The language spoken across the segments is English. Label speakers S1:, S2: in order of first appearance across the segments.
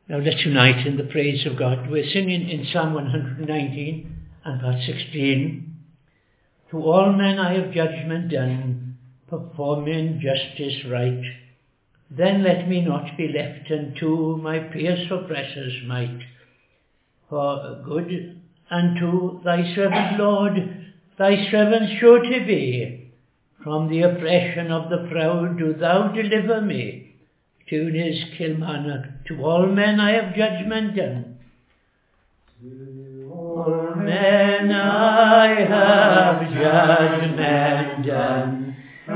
S1: Now let's unite in the praise of God. We're singing in Psalm 119 and verse 16. To all men I have judgment done, performing justice right. Then let me not be left unto my fierce oppressors' might. For good unto thy servant, Lord, thy servant surety be. From the oppression of the proud do thou deliver me. Tune is Kilmarnock. To all men I have judgment done. To all men I have judgment done.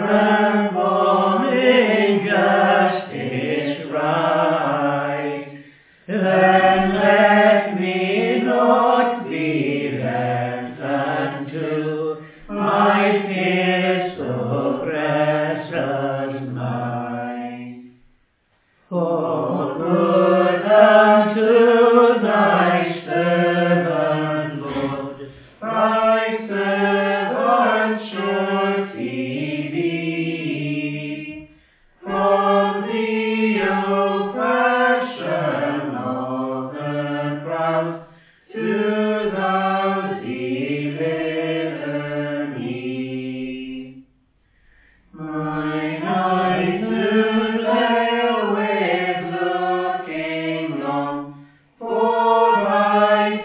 S1: Performing justice right. Then let me not be left unto my fierce oppressor's might. For good unto thy servant, Lord, thy servant surety be. From the oppression of the proud do thou deliver me. Mine eyes do dwell with looking long for thy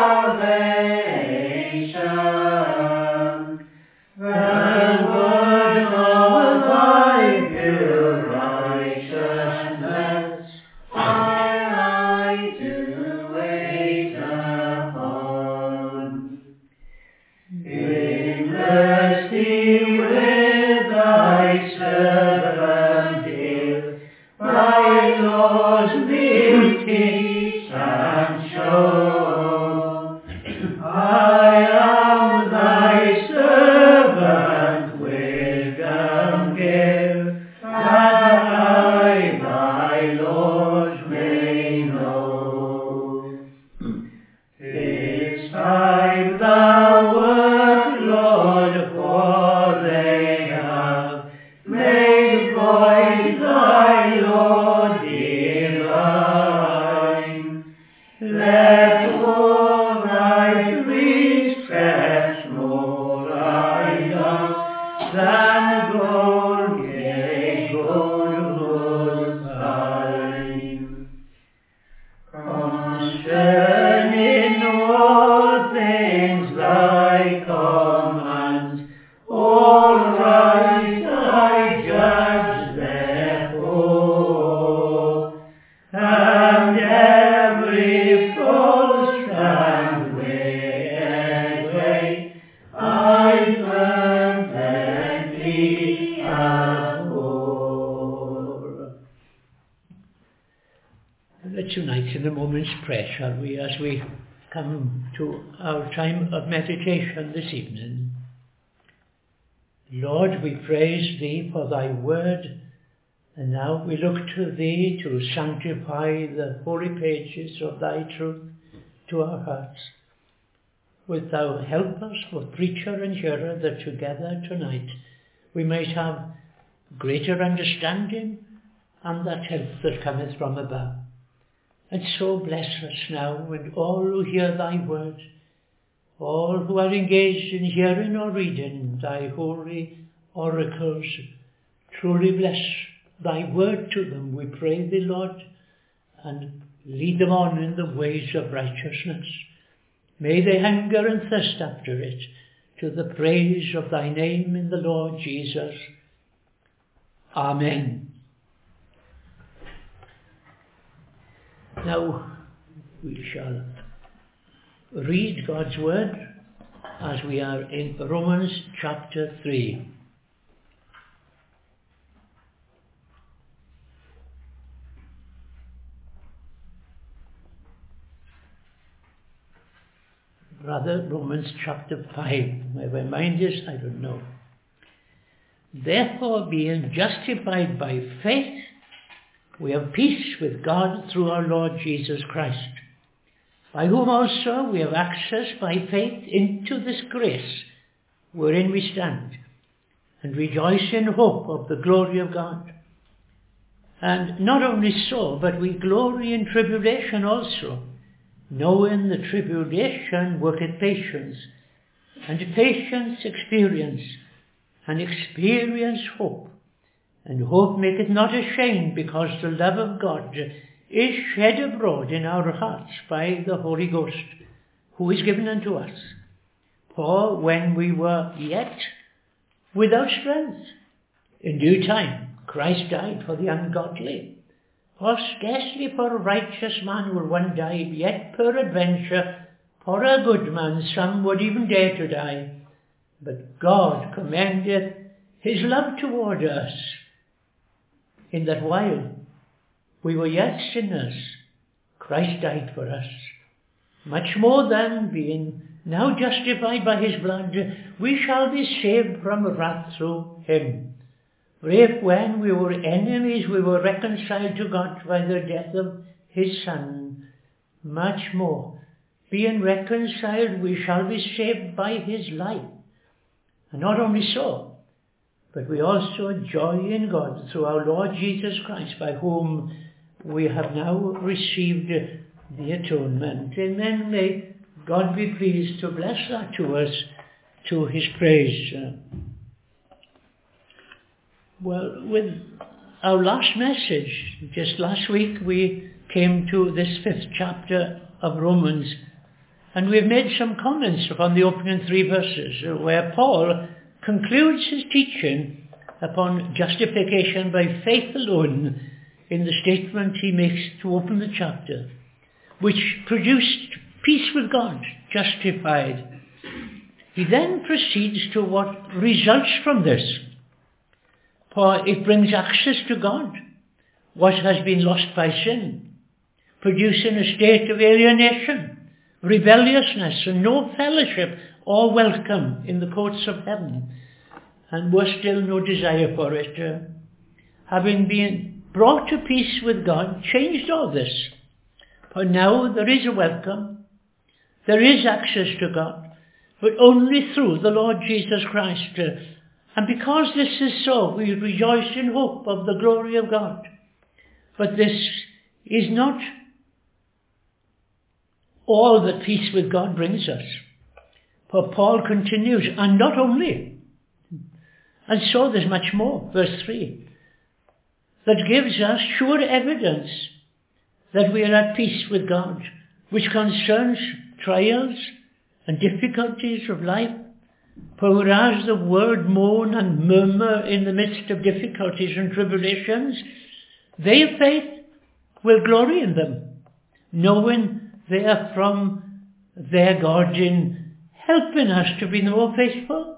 S1: salvation. The word of thy pure righteousness I do wait upon. In mercy with thy servant deal, thy laws will teach and show. I am thy servant, wisdom give, that I thy laws may know. This time thou work, Lord, for they have made void thy law divine. Let all thy precepts more I love than gold, yea, gold most fine. Concerning all things thy commands, all right I judge therefore, and every false and wicked way I fervently abhor. Let's unite in a moment's prayer, shall we, as we come to our time of meditation this evening. Lord, we praise thee for thy word, and now we look to thee to sanctify the holy pages of thy truth to our hearts. Wilt thou help us, both preacher and hearer, that together tonight we might have greater understanding and that help that cometh from above. And so bless us now, and all who hear thy word, all who are engaged in hearing or reading thy holy oracles. Truly bless thy word to them, we pray thee, Lord, and lead them on in the ways of righteousness. May they hunger and thirst after it, to the praise of thy name in the Lord Jesus. Amen. Now we shall read God's word as we are in Romans chapter 3. Rather, Romans chapter 5. Where my mind is, I don't know. Therefore, being justified by faith, we have peace with God through our Lord Jesus Christ, by whom also we have access by faith into this grace wherein we stand, and rejoice in hope of the glory of God. And not only so, but we glory in tribulation also, knowing the tribulation worketh patience, and patience experience, and experience hope. And hope maketh not ashamed, because the love of God is shed abroad in our hearts by the Holy Ghost, who is given unto us. For when we were yet without strength, in due time Christ died for the ungodly. For scarcely for a righteous man will one die, yet peradventure for a good man some would even dare to die. But God commendeth his love toward us, in that while we were yet sinners, Christ died for us. Much more than, being now justified by his blood, we shall be saved from wrath through him. For if when we were enemies we were reconciled to God by the death of his Son, much more, being reconciled, we shall be saved by his life. And not only so, but we also joy in God through our Lord Jesus Christ, by whom we have now received the atonement. Amen. May God be pleased to bless that to us, to his praise. Well, with our last message, just last week, we came to this 5th chapter of Romans, and we've made some comments upon the opening 3 verses, where Paul concludes his teaching upon justification by faith alone in the statement he makes to open the chapter, which produced peace with God, justified. He then proceeds to what results from this. For it brings access to God, what has been lost by sin, producing a state of alienation, rebelliousness, and no fellowship or welcome in the courts of heaven, and was still no desire for it. Having been brought to peace with God, changed all this. For now there is a welcome, there is access to God, but only through the Lord Jesus Christ. And because this is so, we rejoice in hope of the glory of God. But this is not all that peace with God brings us. For Paul continues, and not only. And so there's much more, verse 3, that gives us sure evidence that we are at peace with God, which concerns trials and difficulties of life. For whereas the world moan and murmur in the midst of difficulties and tribulations, they of faith will glory in them, knowing they are from their God in helping us to be more faithful.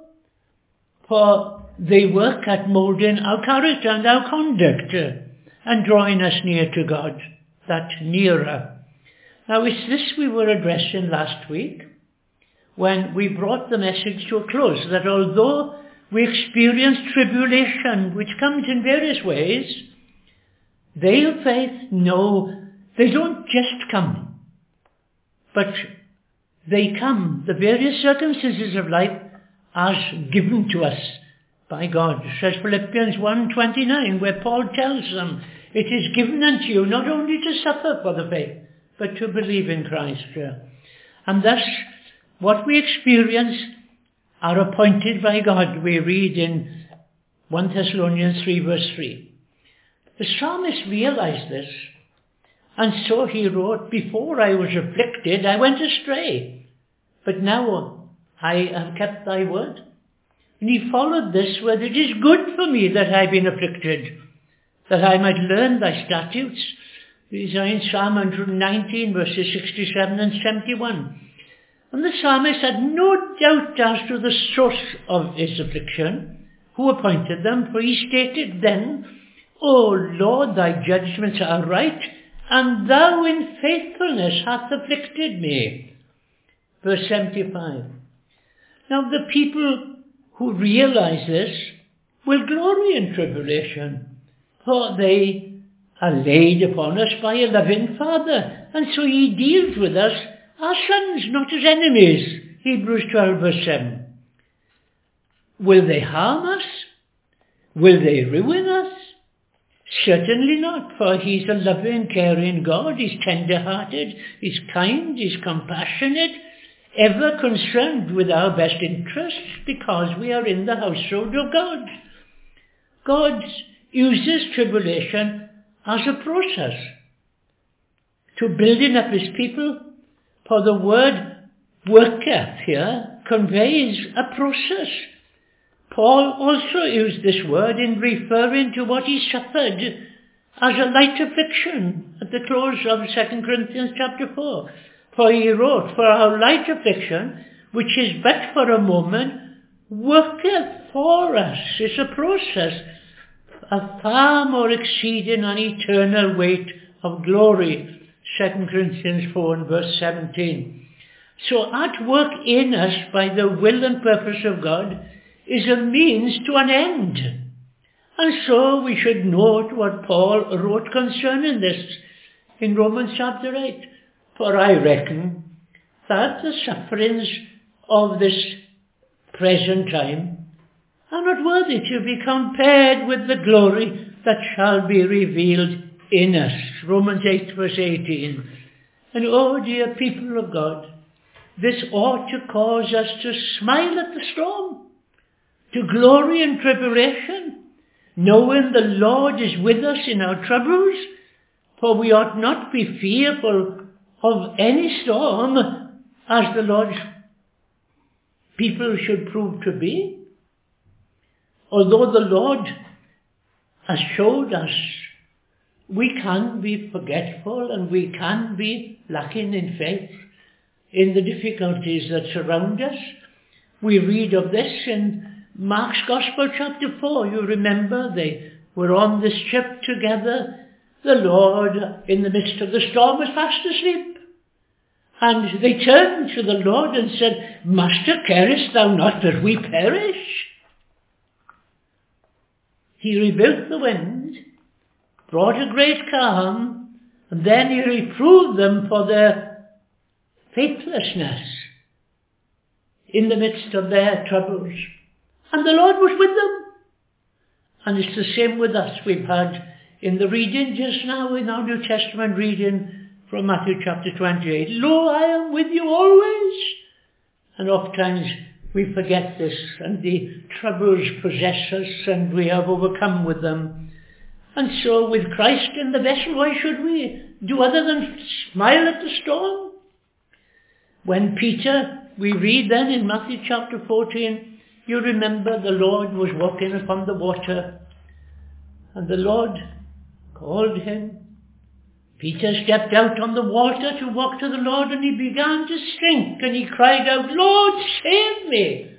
S1: For they work at moulding our character and our conduct and drawing us near to God, that nearer. Now it's this we were addressing last week, when we brought the message to a close, that although we experience tribulation, which comes in various ways, they of faith know they don't just come, but they come, the various circumstances of life, as given to us by God. Says Philippians 1:29, where Paul tells them, it is given unto you not only to suffer for the faith, but to believe in Christ. And thus, what we experience are appointed by God, we read in 1 Thessalonians 3 verse 3. The psalmist realized this, and so he wrote, before I was afflicted, I went astray, but now I have kept thy word. And he followed this, whether it is good for me that I have been afflicted, that I might learn thy statutes. These are in Psalm 119 verses 67 and 71. And the psalmist had no doubt as to the source of his affliction, who appointed them, for he stated then, O Lord, thy judgments are right, and thou in faithfulness hast afflicted me. Verse 75. Now the people who realize this will glory in tribulation, for they are laid upon us by a loving Father, and so he deals with us as sons, not as enemies. Hebrews 12 verse 7. Will they harm us? Will they ruin us? Certainly not, for he's a loving, caring God. He's tender-hearted, he's kind, he's compassionate, ever concerned with our best interests because we are in the household of God. God uses tribulation as a process to building up his people, for the word worketh here conveys a process. Paul also used this word in referring to what he suffered as a light affliction at the close of 2 Corinthians chapter 4. For he wrote, for our light affliction, which is but for a moment, worketh for us. It's a process, a far more exceeding and eternal weight of glory. 2 Corinthians 4 and verse 17. So at work in us by the will and purpose of God is a means to an end. And so we should note what Paul wrote concerning this in Romans chapter 8. For I reckon that the sufferings of this present time are not worthy to be compared with the glory that shall be revealed in us. Romans 8 verse 18. And oh dear people of God, this ought to cause us to smile at the storm, to glory in tribulation, knowing the Lord is with us in our troubles, for we ought not be fearful of any storm as the Lord's people should prove to be. Although the Lord has showed us we can be forgetful and we can be lacking in faith in the difficulties that surround us. We read of this in Mark's Gospel chapter 4. You remember they were on this ship together. The Lord in the midst of the storm was fast asleep. And they turned to the Lord and said, Master, carest thou not that we perish? He rebuked the wind, brought a great calm, and then he reproved them for their faithlessness in the midst of their troubles. And the Lord was with them. And it's the same with us. We've had in the reading just now in our New Testament reading from Matthew chapter 28, Lo, I am with you always. And oftentimes we forget this and the troubles possess us and we have overcome with them. And so with Christ in the vessel, why should we do other than smile at the storm? When Peter, we read then in Matthew chapter 14, you remember the Lord was walking upon the water and the Lord called him. Peter stepped out on the water to walk to the Lord and he began to sink and he cried out, Lord, save me.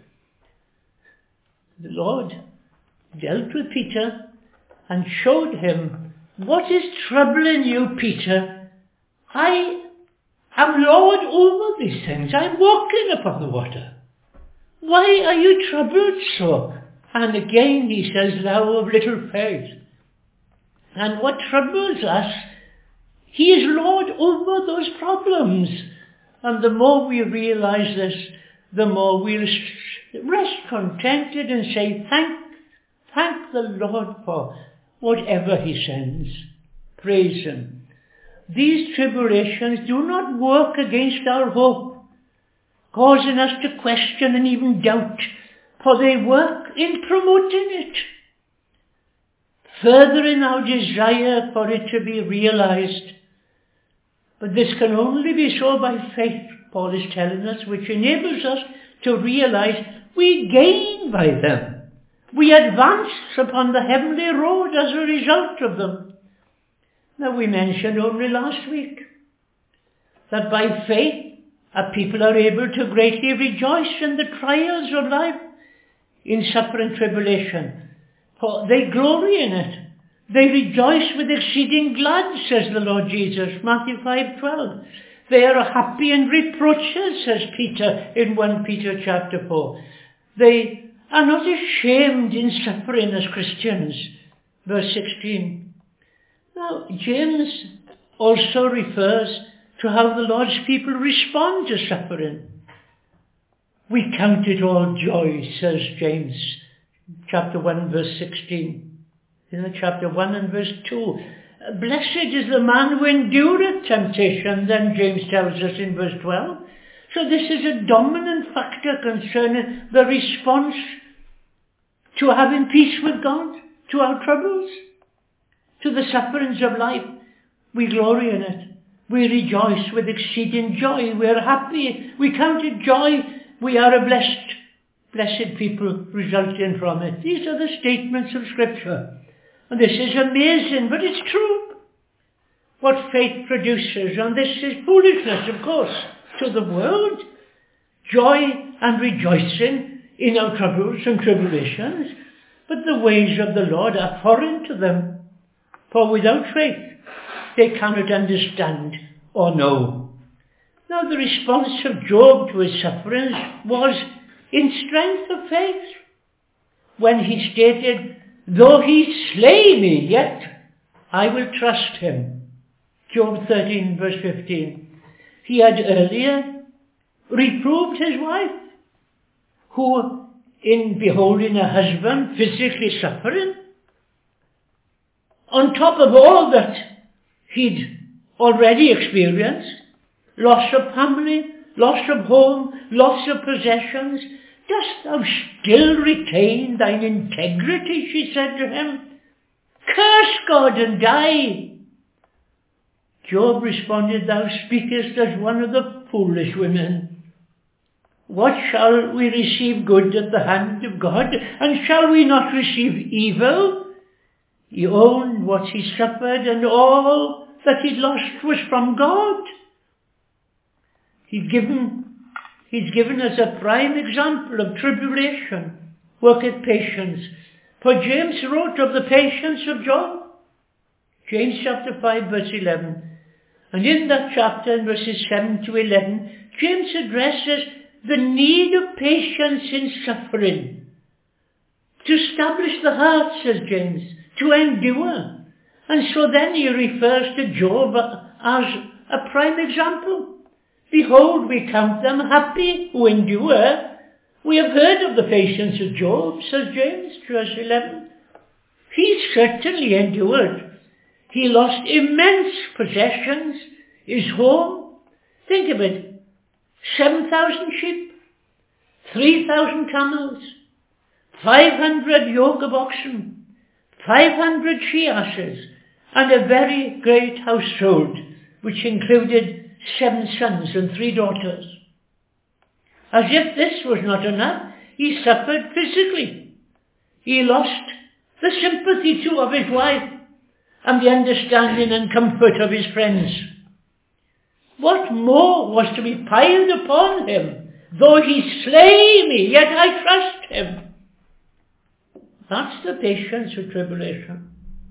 S1: The Lord dealt with Peter and showed him, what is troubling you, Peter? I am Lord over these things. I'm walking upon the water. Why are you troubled so? And again he says, thou of little faith. And what troubles us, he is Lord over those problems. And the more we realize this, the more we'll rest contented and say, thank the Lord for whatever he sends. Praise him. These tribulations do not work against our hope, causing us to question and even doubt, for they work in promoting it, furthering our desire for it to be realized. But this can only be so by faith, Paul is telling us, which enables us to realize we gain by them. We advance upon the heavenly road as a result of them. Now we mentioned only last week that by faith a people are able to greatly rejoice in the trials of life, in suffering tribulation, for they glory in it. They rejoice with exceeding glad, says the Lord Jesus, Matthew 5:12. They are happy in reproaches, says Peter in 1 Peter chapter 4. They are not ashamed in suffering as Christians, verse 16. Now, James also refers to how the Lord's people respond to suffering. We count it all joy, says James chapter 1 verse 16. in chapter 1 and verse 2. Blessed is the man who endureth temptation, then James tells us in verse 12. So this is a dominant factor concerning the response to having peace with God, to our troubles, to the sufferings of life. We glory in it. We rejoice with exceeding joy. We are happy. We count it joy. We are a blessed people resulting from it. These are the statements of Scripture. And this is amazing, but it's true. What faith produces, and this is foolishness, of course, to the world. Joy and rejoicing in our troubles and tribulations, but the ways of the Lord are foreign to them. For without faith, they cannot understand or know. Now the response of Job to his sufferings was in strength of faith, when he stated, though he slay me, yet I will trust him. Job 13 verse 15. He had earlier reproved his wife, who in beholding her husband physically suffering, on top of all that he'd already experienced, loss of family, loss of home, loss of possessions, dost thou still retain thine integrity, she said to him. Curse God and die. Job responded, thou speakest as one of the foolish women. What shall we receive good at the hand of God, and shall we not receive evil? He owned what he suffered, and all that he lost was from God. He's given us a prime example of tribulation, worketh patience. For James wrote of the patience of Job. James chapter 5 verse 11. And in that chapter, in verses 7 to 11, James addresses the need of patience in suffering. To establish the heart, says James, to endure. And so then he refers to Job as a prime example. Behold, we count them happy who endure. We have heard of the patience of Job, says James, verse 11. He certainly endured. He lost immense possessions, his home. Think of it, 7,000 sheep, 3,000 camels, 500 yoke of oxen, 500 she-asses, and a very great household, which included 7 sons and 3 daughters. As if this was not enough, he suffered physically. He lost the sympathy too of his wife, and the understanding and comfort of his friends. What more was to be piled upon him? Though he slay me, yet I trust him. That's the patience of tribulation.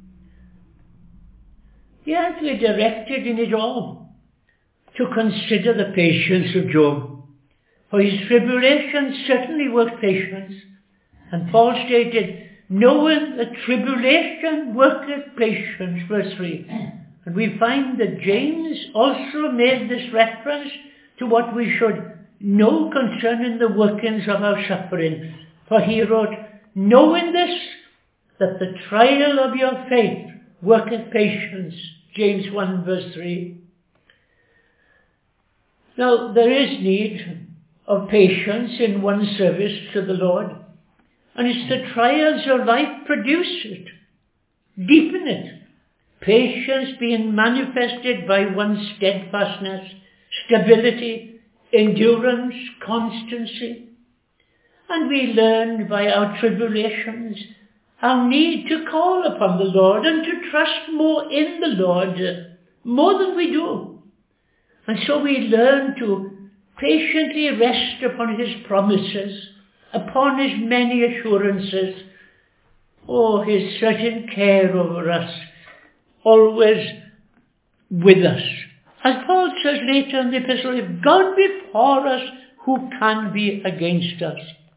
S1: Yet we're directed in it all to consider the patience of Job. For his tribulation certainly worked patience. And Paul stated, knowing that tribulation worketh patience, verse 3. And we find that James also made this reference to what we should know concerning the workings of our suffering. For he wrote, knowing this, that the trial of your faith worketh patience, James 1 verse 3. Now there is need of patience in one's service to the Lord. And it's the trials of life produce it, deepen it. Patience being manifested by one's steadfastness, stability, endurance, constancy. And we learn by our tribulations our need to call upon the Lord and to trust more in the Lord, more than we do. And so we learn to patiently rest upon his promises, upon his many assurances, his certain care over us, always with us. As Paul says later in the epistle, if God be for us, who can be against us?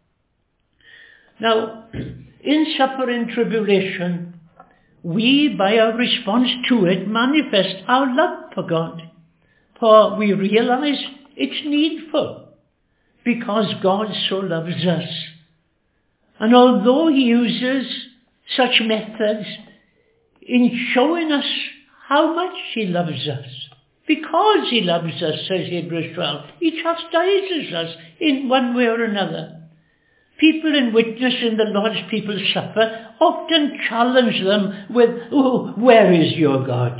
S1: Now, in suffering tribulation, we, by our response to it, manifest our love for God. For we realize it's needful, because God so loves us. And although he uses such methods in showing us how much he loves us. Because he loves us, says Hebrews 12, he chastises us in one way or another. People in witnessing the Lord's people suffer often challenge them with, "Oh, where is your God?"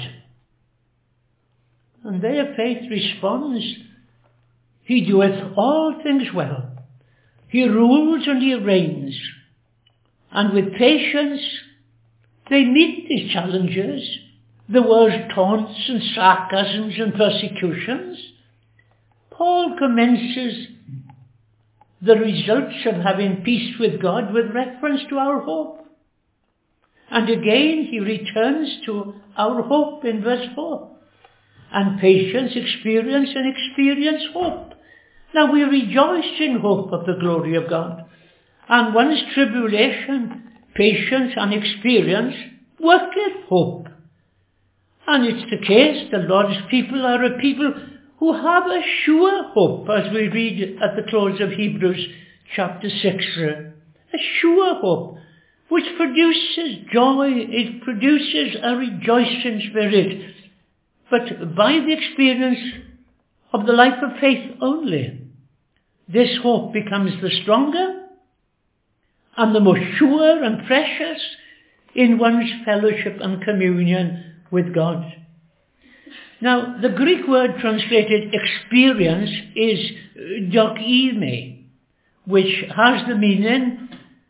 S1: And their faith responds, "He doeth all things well. He rules and he reigns." And with patience, they meet these challenges, the world's taunts and sarcasms and persecutions. Paul commences the results of having peace with God with reference to our hope. And again he returns to our hope in verse 4. And patience, experience, and experience hope. Now we rejoice in hope of the glory of God. And one's tribulation, patience, and experience worketh hope. And it's the case, the Lord's people are a people who have a sure hope, as we read at the close of Hebrews chapter 6. A sure hope, which produces joy, it produces a rejoicing spirit, but by the experience of the life of faith only. This hope becomes the stronger and the more sure and precious in one's fellowship and communion with God. Now, the Greek word translated experience is dokime, which has the meaning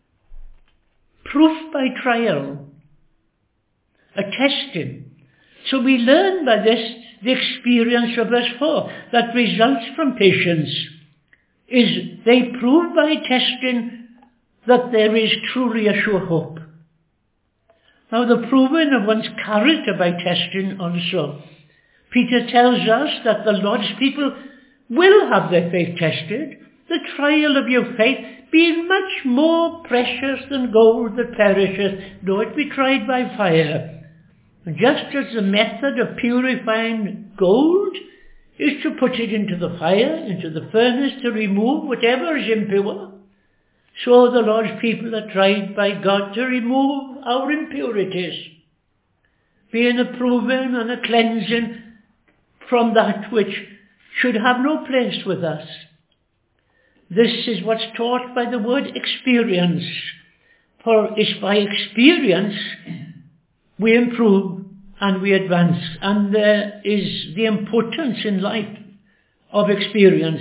S1: proof by trial, a testing. So we learn by this the experience of verse 4 that results from patience is they prove by testing that there is truly a sure hope. Now the proving of one's character by testing also. Peter tells us that the Lord's people will have their faith tested, the trial of your faith being much more precious than gold that perisheth, though it be tried by fire. And just as the method of purifying gold is to put it into the fire, into the furnace to remove whatever is impure, so the Lord's people are tried by God to remove our impurities, being a proving and a cleansing from that which should have no place with us. This is what's taught by the word experience. For it's by experience we improve and we advance. And there is the importance in life of experience.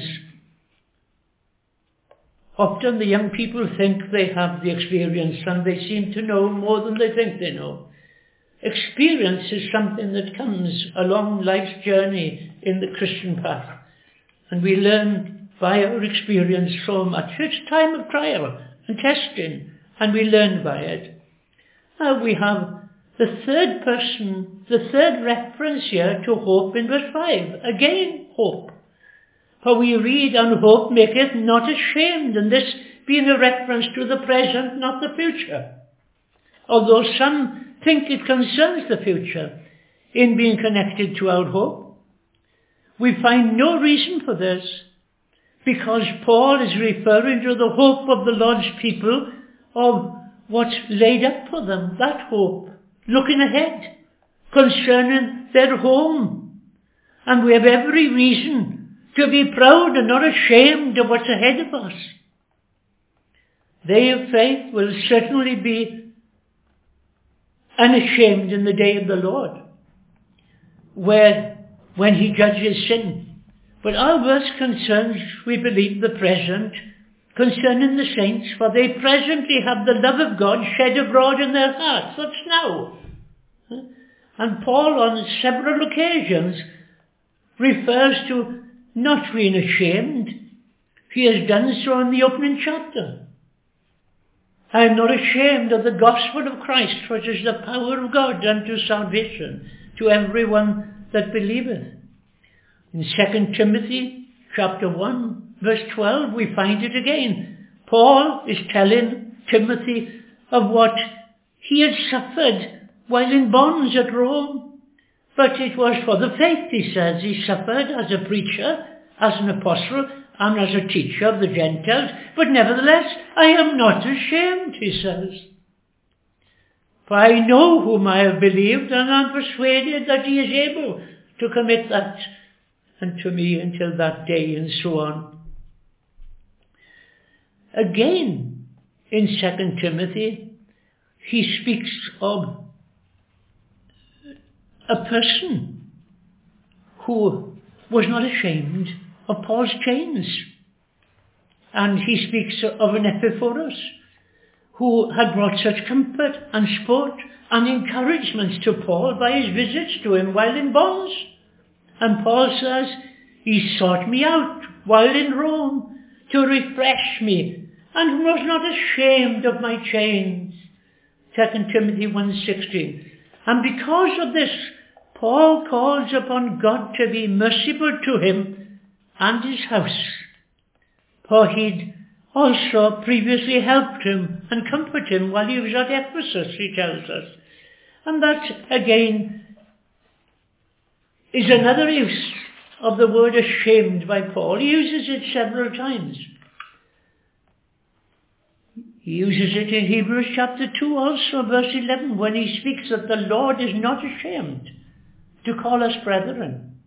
S1: Often the young people think they have the experience and they seem to know more than they think they know. Experience is something that comes along life's journey in the Christian path. And we learn by our experience so much. It's time of trial and testing, and we learn by it. Now we have the third person, the third reference here to hope in verse 5. Again, hope. For we read, and hope maketh not ashamed, and this being a reference to the present, not the future. Although some think it concerns the future in being connected to our hope, we find no reason for this, because Paul is referring to the hope of the Lord's people, of what's laid up for them, that hope, looking ahead, concerning their home. And we have every reason to be proud and not ashamed of what's ahead of us. They of faith will certainly be unashamed in the day of the Lord, when he judges sin. But our verse concerns, we believe, the present, concerning the saints, for they presently have the love of God shed abroad in their hearts. That's now. And Paul on several occasions refers to not being ashamed. He has done so in the opening chapter. I am not ashamed of the gospel of Christ, which is the power of God unto salvation to everyone that believeth. In 2 Timothy chapter 1, verse 12, we find it again. Paul is telling Timothy of what he had suffered while in bonds at Rome. But it was for the faith, he says. He suffered as a preacher, as an apostle, and as a teacher of the Gentiles. But nevertheless, I am not ashamed, he says. For I know whom I have believed, and am persuaded that he is able to commit that unto me until that day," and so on. Again, in 2 Timothy, he speaks of a person who was not ashamed of Paul's chains. And he speaks of an Epaphras who had brought such comfort and sport and encouragement to Paul by his visits to him while in bonds. And Paul says, "He sought me out while in Rome to refresh me, and was not ashamed of my chains." 2 Timothy 1:16. And because of this, Paul calls upon God to be merciful to him and his house. For he'd also previously helped him and comforted him while he was at Ephesus, he tells us. And that, again, is another use of the word ashamed by Paul. He uses it several times. He uses it in Hebrews chapter 2 also, verse 11, when he speaks that the Lord is not ashamed to call us brethren,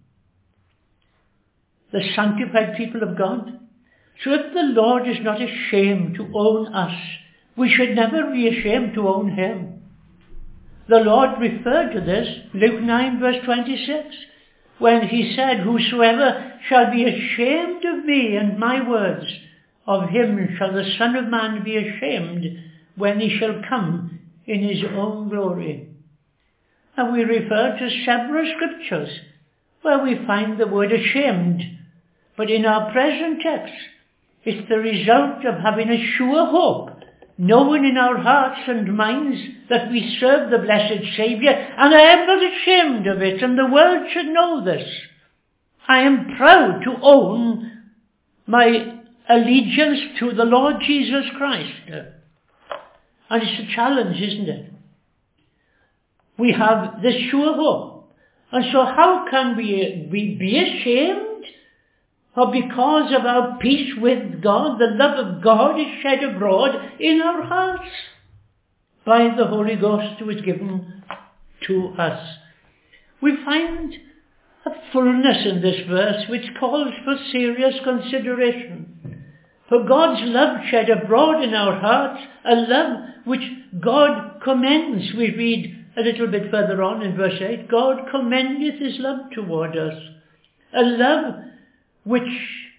S1: the sanctified people of God. So if the Lord is not ashamed to own us, we should never be ashamed to own him. The Lord referred to this, Luke 9 verse 26, when he said, "Whosoever shall be ashamed of me and my words, of him shall the Son of Man be ashamed when he shall come in his own glory." And we refer to several scriptures where we find the word ashamed. But in our present text, it's the result of having a sure hope, knowing in our hearts and minds that we serve the blessed Saviour, and I am not ashamed of it, and the world should know this. I am proud to own my allegiance to the Lord Jesus Christ. And it's a challenge, isn't it? We have this sure hope. And so how can we be ashamed? For because of our peace with God, the love of God is shed abroad in our hearts by the Holy Ghost who is given to us. We find a fullness in this verse which calls for serious consideration. For God's love shed abroad in our hearts, a love which God commends. We read a little bit further on in verse 8, "God commendeth his love toward us." A love which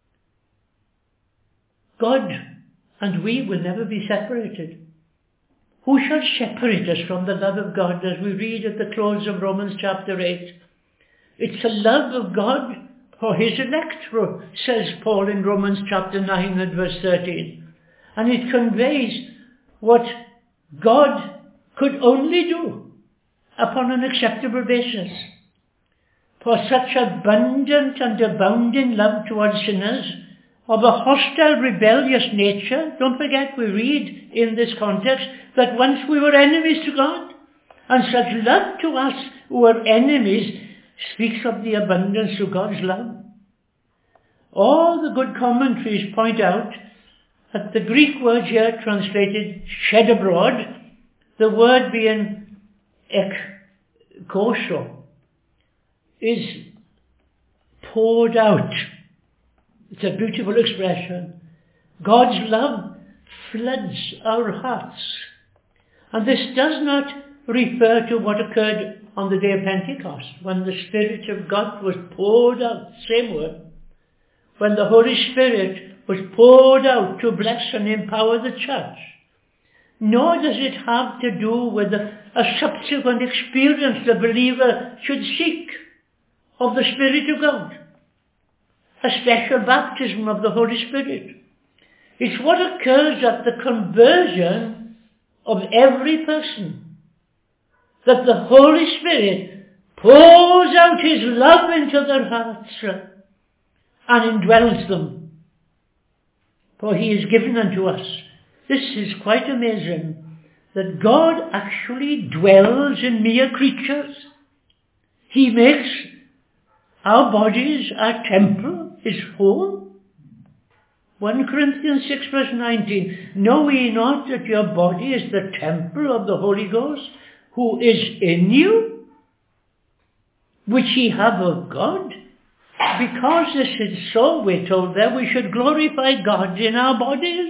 S1: God and we will never be separated. Who shall separate us from the love of God, as we read at the close of Romans chapter 8? It's the love of God for his elect, says Paul in Romans chapter 9 and verse 13. And it conveys what God could only do upon an acceptable basis. For such abundant and abounding love towards sinners of a hostile, rebellious nature. Don't forget, we read in this context that once we were enemies to God, and such love to us who were enemies speaks of the abundance of God's love. All the good commentaries point out that the Greek word here translated shed abroad, the word being ekkoso, is poured out. It's a beautiful expression. God's love floods our hearts. And this does not refer to what occurred on the day of Pentecost, when the Spirit of God was poured out, same word, when the Holy Spirit was poured out to bless and empower the church. Nor does it have to do with a subsequent experience the believer should seek of the Spirit of God, a special baptism of the Holy Spirit. It's what occurs at the conversion of every person, that the Holy Spirit pours out his love into their hearts and indwells them. For he is given unto us. This is quite amazing, that God actually dwells in mere creatures. He makes our bodies, our temple, his home. 1 Corinthians 6 verse 19, know ye not that your body is the temple of the Holy Ghost, who is in you, which ye have of God? Because this is so, we're told there, we should glorify God in our bodies.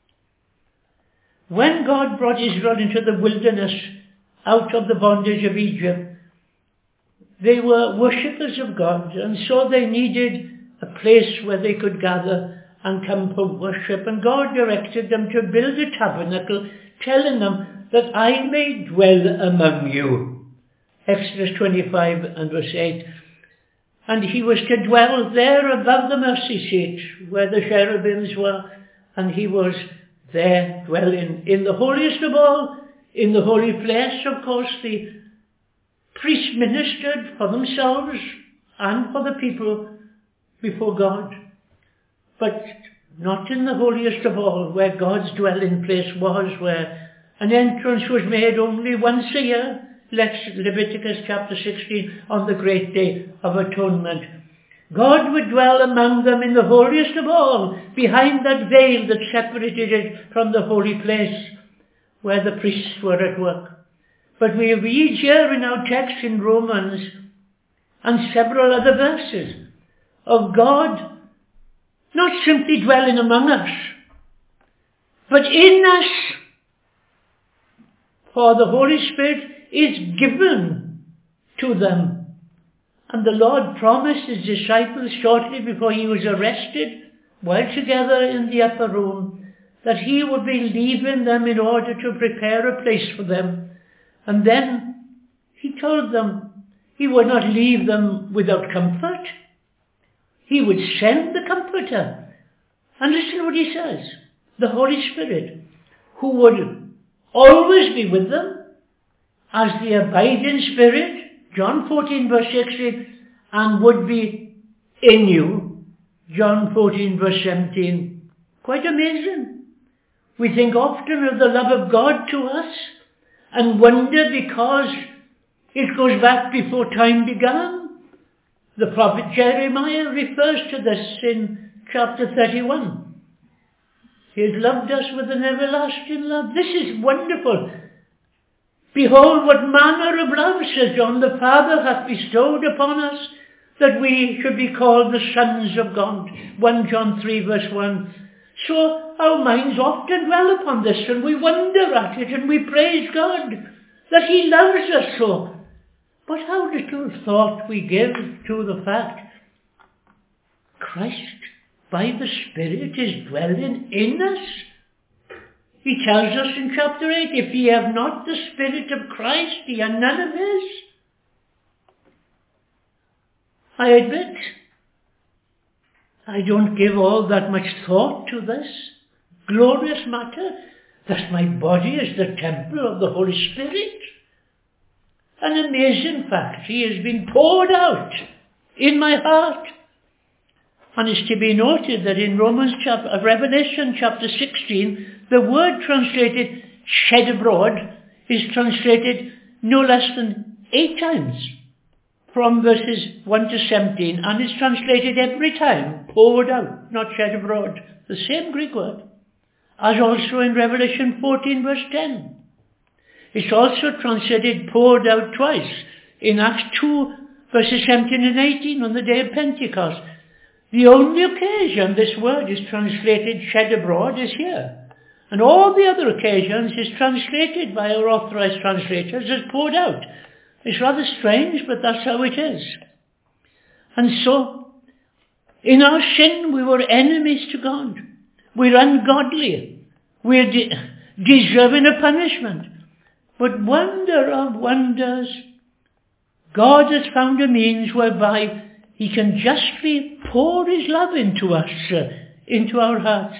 S1: When God brought Israel into the wilderness, out of the bondage of Egypt, they were worshippers of God, and so they needed a place where they could gather and come for worship. And God directed them to build a tabernacle, telling them that I may dwell among you. Exodus 25 and verse 8. And he was to dwell there above the mercy seat, where the cherubims were, and he was there dwelling in the holiest of all, in the holy place. Of course, the priests ministered for themselves and for the people before God, but not in the holiest of all, where God's dwelling place was, where an entrance was made only once a year, Leviticus chapter 16, on the great day of atonement. God would dwell among them in the holiest of all, behind that veil that separated it from the holy place, where the priests were at work. But we read here in our text in Romans and several other verses of God not simply dwelling among us, but in us. For the Holy Spirit is given to them. And the Lord promised his disciples shortly before he was arrested, while together in the upper room, that he would be leaving them in order to prepare a place for them. And then he told them he would not leave them without comfort. He would send the Comforter. And listen what he says. The Holy Spirit, who would always be with them as the abiding Spirit, John 14 verse 16, and would be in you, John 14 verse 17. Quite amazing. We think often of the love of God to us and wonder because it goes back before time began. The prophet Jeremiah refers to this in chapter 31. He has loved us with an everlasting love. This is wonderful. Behold, what manner of love, says John, the Father hath bestowed upon us, that we should be called the sons of God. 1 John 3 verse 1. So our minds often dwell upon this, and we wonder at it, and we praise God that he loves us so. But how little thought we give to the fact Christ, by the Spirit, is dwelling in us. He tells us in chapter 8, if ye have not the Spirit of Christ, ye are none of his. I admit, I don't give all that much thought to this glorious matter, that my body is the temple of the Holy Spirit. An amazing fact. He has been poured out in my heart. And it's to be noted that in Revelation chapter 16, the word translated shed abroad is translated no less than 8 times from verses 1 to 17, and is translated every time poured out, not shed abroad. The same Greek word. As also in Revelation 14 verse 10. It's also translated poured out twice in Acts 2 verses 17 and 18 on the day of Pentecost. The only occasion this word is translated shed abroad is here. And all the other occasions is translated by our authorized translators as poured out. It's rather strange, but that's how it is. And so, in our sin, we were enemies to God. We're ungodly. We're deserving of punishment. But wonder of wonders, God has found a means whereby he can justly pour his love into us, into our hearts.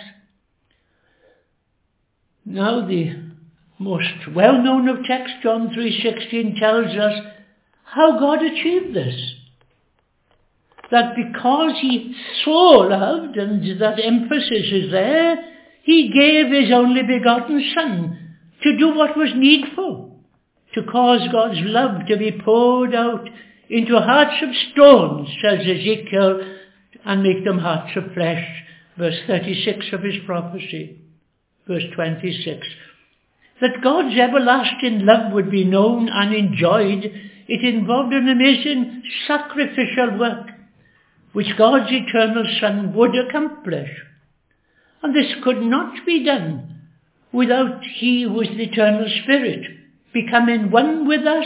S1: Now the most well-known of texts, John 3:16, tells us how God achieved this. That because he so loved, and that emphasis is there, he gave his only begotten Son to do what was needful, to cause God's love to be poured out into hearts of stones, says Ezekiel, and make them hearts of flesh, verse 36 of his prophecy, verse 26. That God's everlasting love would be known and enjoyed, it involved an amazing sacrificial work, which God's eternal Son would accomplish. And this could not be done without he who is the eternal Spirit becoming one with us,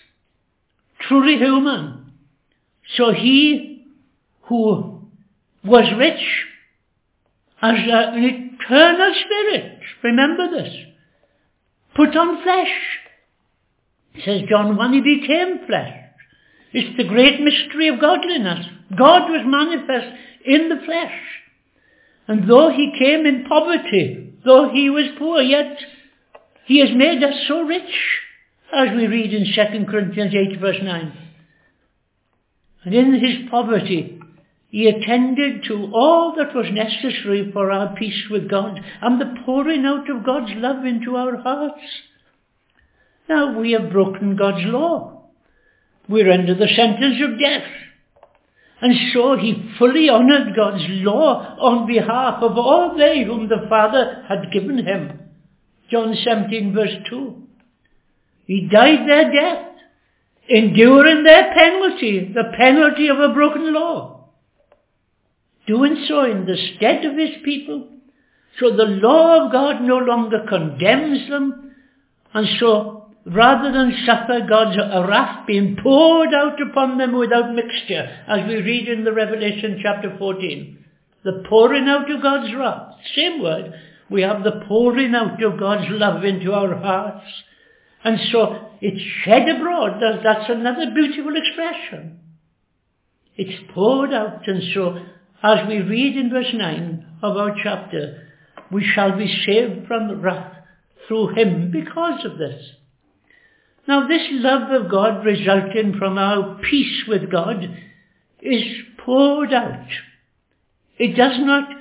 S1: truly human. So he who was rich as an eternal Spirit, remember this, put on flesh. Says John 1, he became flesh. It's the great mystery of godliness. God was manifest in the flesh. And though he came in poverty, though he was poor, yet he has made us so rich, as we read in 2 Corinthians 8 verse 9. And in his poverty, he attended to all that was necessary for our peace with God and the pouring out of God's love into our hearts. Now we have broken God's law. We're under the sentence of death. And so he fully honoured God's law on behalf of all they whom the Father had given him. John 17 verse 2. He died their death, enduring their penalty, the penalty of a broken law. Doing so in the stead of his people. So the law of God no longer condemns them. And so rather than suffer God's wrath being poured out upon them without mixture, as we read in the Revelation chapter 14, the pouring out of God's wrath, same word, we have the pouring out of God's love into our hearts. And so it's shed abroad. That's another beautiful expression. It's poured out, and so as we read in verse 9 of our chapter, we shall be saved from wrath through him because of this. Now this love of God resulting from our peace with God is poured out. It does not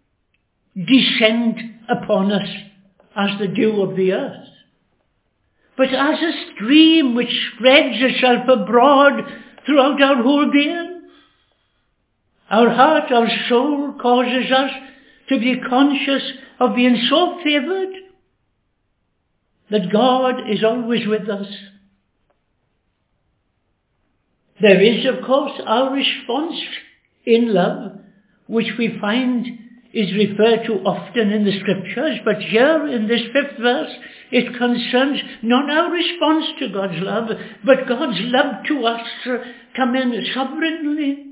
S1: descend upon us as the dew of the earth, but as a stream which spreads itself abroad throughout our whole being. Our heart, our soul causes us to be conscious of being so favoured that God is always with us. There is, of course, our response in love, which we find is referred to often in the scriptures, but here in this 5th verse, it concerns not our response to God's love, but God's love to us coming sovereignly.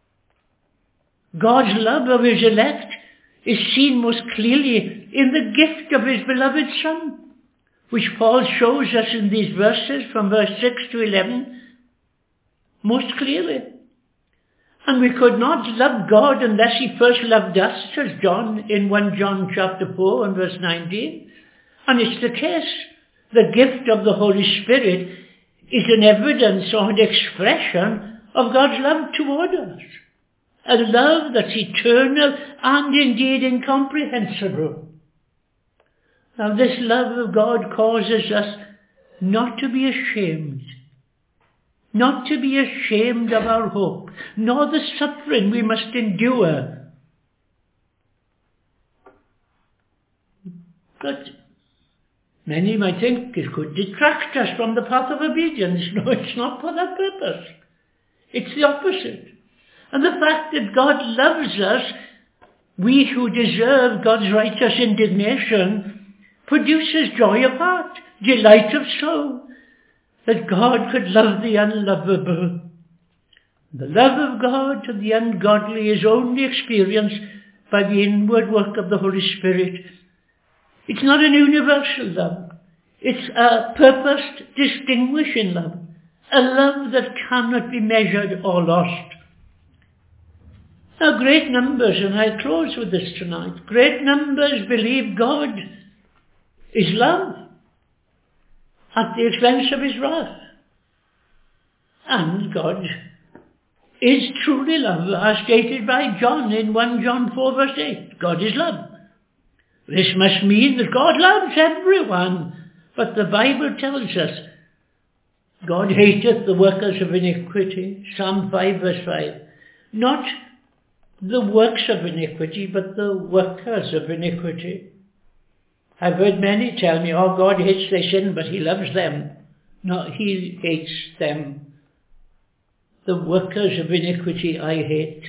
S1: God's love of his elect is seen most clearly in the gift of his beloved Son, which Paul shows us in these verses from verse 6 to 11 most clearly. And we could not love God unless he first loved us, says John in 1 John chapter 4 and verse 19. And it's the case. The gift of the Holy Spirit is an evidence or an expression of God's love toward us. A love that's eternal and indeed incomprehensible. Now this love of God causes us not to be ashamed. Not to be ashamed of our hope, nor the suffering we must endure. But many might think it could detract us from the path of obedience. No, it's not for that purpose. It's the opposite. And the fact that God loves us, we who deserve God's righteous indignation, produces joy of heart, delight of soul, that God could love the unlovable. The love of God to the ungodly is only experienced by the inward work of the Holy Spirit. It's not an universal love. It's a purposed, distinguishing love. A love that cannot be measured or lost. Now great numbers, and I close with this tonight, great numbers believe God is love at the expense of his wrath. And God is truly love, as stated by John in 1 John 4 verse 8. God is love. This must mean that God loves everyone. But the Bible tells us, God hateth the workers of iniquity, Psalm 5 verse 5. Not the works of iniquity, but the workers of iniquity. I've heard many tell me, oh, God hates their sin, but he loves them. No, he hates them. The workers of iniquity I hate.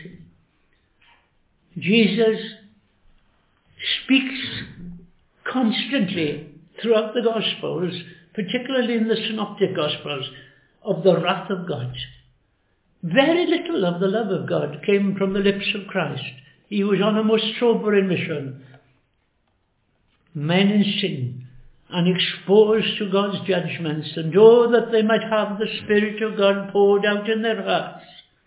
S1: Jesus speaks constantly throughout the Gospels, particularly in the Synoptic Gospels, of the wrath of God. Very little of the love of God came from the lips of Christ. He was on a most sobering mission. Men in sin and exposed to God's judgments, and oh, that they might have the Spirit of God poured out in their hearts.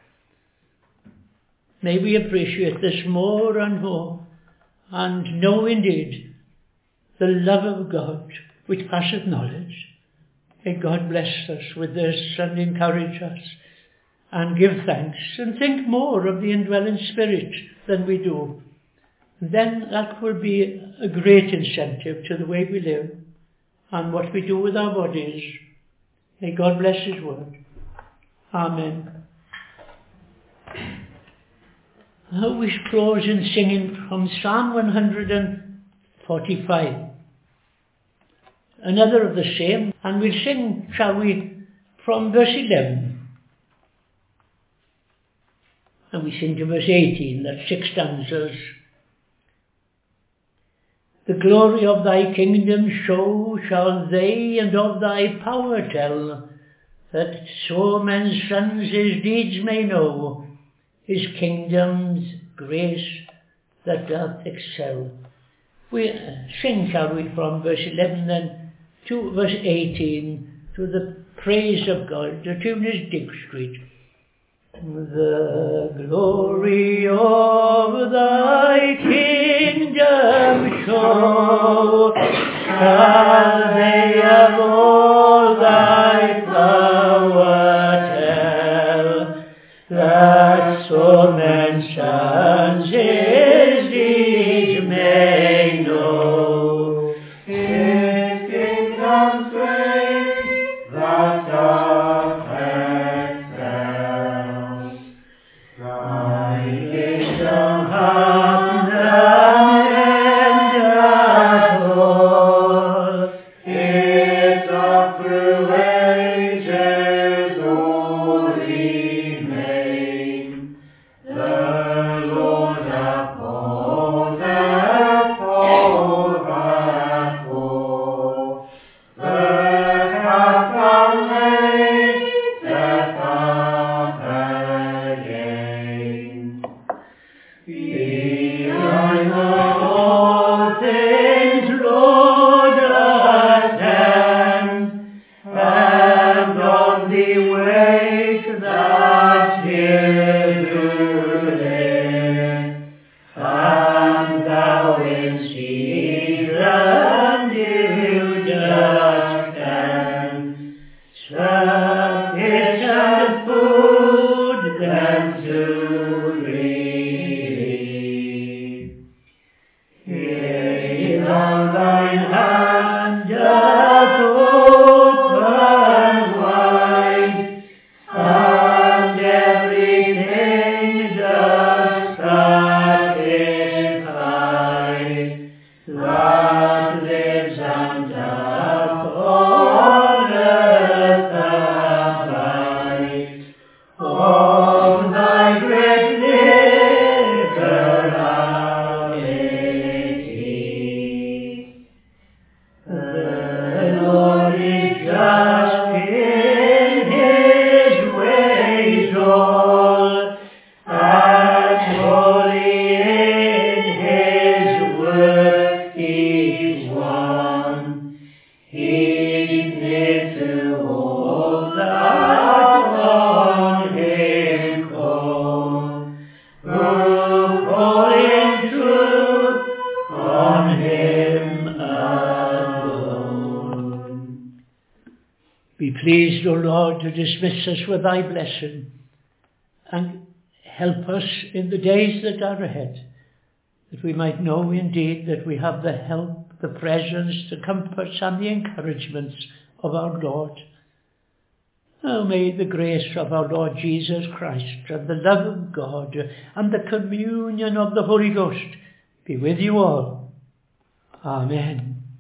S1: May we appreciate this more and more, and know indeed the love of God which passeth knowledge. May God bless us with this and encourage us and give thanks and think more of the indwelling Spirit than we do. Then that will be a great incentive to the way we live and what we do with our bodies. May God bless his word. Amen. We close in singing from Psalm 145. Another of the same, and we'll sing, shall we, from verse 11. And we sing to verse 18, that's 6 stanzas. The glory of thy kingdom show shall they, and of thy power tell, that so men's sons his deeds may know, his kingdom's grace that doth excel. We sing, shall we, from verse 11 then to verse 18, to the praise of God. The tune is Dig Street. The glory of thy kingdom show, shall they of all thy power tell, that so men's sons his deeds may know. His kingdom's grace that doth pleased, O Lord, to dismiss us with thy blessing, and help us in the days that are ahead, that we might know indeed that we have the help, the presence, the comforts and the encouragements of our Lord. Now may the grace of our Lord Jesus Christ and the love of God and the communion of the Holy Ghost be with you all. Amen.